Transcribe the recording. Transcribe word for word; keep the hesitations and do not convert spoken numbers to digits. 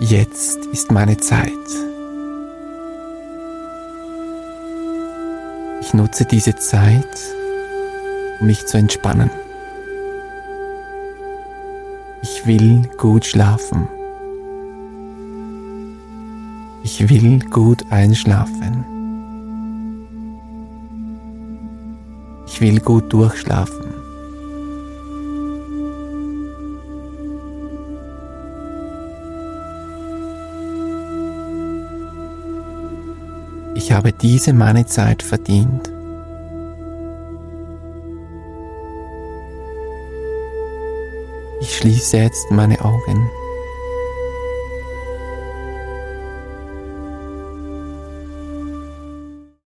Jetzt ist meine Zeit. Ich nutze diese Zeit, um mich zu entspannen. Ich will gut schlafen. Ich will gut einschlafen. Ich will gut durchschlafen. Ich habe diese meine Zeit verdient. Ich schließe jetzt meine Augen.